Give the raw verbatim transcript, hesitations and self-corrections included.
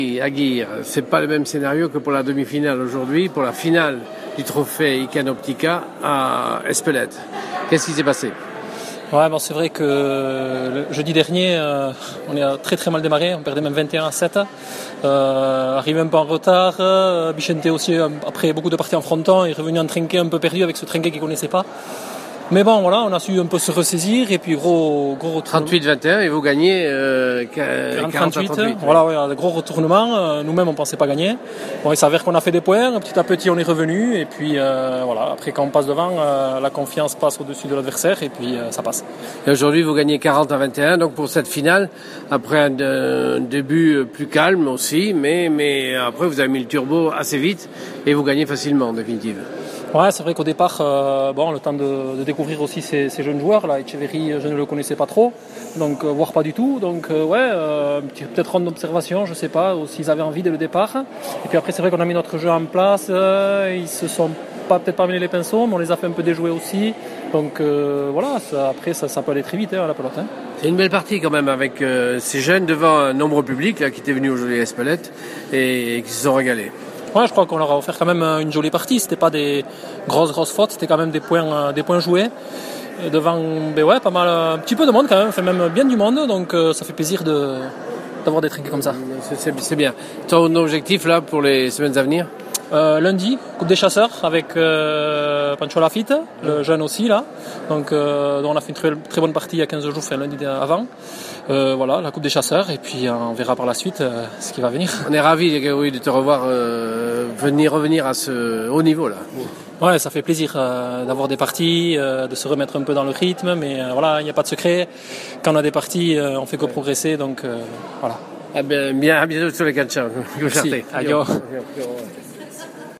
Aguirre, c'est pas le même scénario que pour la demi-finale aujourd'hui, pour la finale du trophée Icano Optica à Espelette. Qu'est-ce qui s'est passé? Ouais, bon, c'est vrai que le jeudi dernier, euh, on est très très mal démarré, on perdait même vingt et un à sept. Euh, arrivé un peu en retard, euh, Bichente aussi, après beaucoup de parties en fronton, est revenu en trinquet un peu perdu avec ce trinquet qu'il ne connaissait pas. Mais bon, voilà, on a su un peu se ressaisir et puis gros, gros retour. trente-huit vingt et un et vous gagnez euh, quarante à trente-huit. Voilà, ouais, gros retournement. Euh, nous-mêmes, on ne pensait pas gagner. Bon, il s'avère qu'on a fait des points. Petit à petit, on est revenu. Et puis, euh, voilà, après, quand on passe devant, euh, la confiance passe au-dessus de l'adversaire et puis euh, ça passe. Et aujourd'hui, vous gagnez quarante à vingt et un. Donc, pour cette finale, après un, un début plus calme aussi, mais, mais après, vous avez mis le turbo assez vite et vous gagnez facilement, en définitive. Ouais, c'est vrai qu'au départ, euh, bon, le temps de, de découvrir aussi ces, ces jeunes joueurs, là, Echeverry, je ne le connaissais pas trop, donc euh, voire pas du tout, donc euh, ouais, euh, peut-être ronde d'observation, je sais pas, ou s'ils avaient envie dès le départ. Et puis après, c'est vrai qu'on a mis notre jeu en place, euh, ils se sont pas peut-être pas mêlé les pinceaux, mais on les a fait un peu déjouer aussi, donc euh, voilà, ça, après ça, ça peut aller très vite hein, la pelote. Hein. C'est une belle partie quand même avec euh, ces jeunes devant un nombre public là, qui était venu aujourd'hui à Espelette et, et qui se sont régalés. Ouais, je crois qu'on leur a offert quand même une jolie partie. C'était pas des grosses grosses fautes, c'était quand même des points, des points joués devant, ben ouais, pas mal, un petit peu de monde quand même, fait même bien du monde, donc euh, ça fait plaisir de d'avoir des trinquets comme ça. C'est, c'est, c'est bien. Ton objectif là pour les semaines à venir? Euh, lundi, Coupe des chasseurs avec euh, Pancho Lafitte, le jeune aussi là. Donc euh, on a fait une très, très bonne partie il y a quinze jours, enfin lundi avant. Euh, voilà, la Coupe des chasseurs et puis euh, on verra par la suite euh, ce qui va venir. On est ravis de te revoir euh, venir revenir à ce haut niveau là. Ouais, ça fait plaisir euh, d'avoir des parties, euh, de se remettre un peu dans le rythme, mais euh, voilà, il n'y a pas de secret. Quand on a des parties, euh, on fait que progresser, donc euh, voilà. Ah bien, bien, à bientôt sur les quatre champs. Merci. Adios.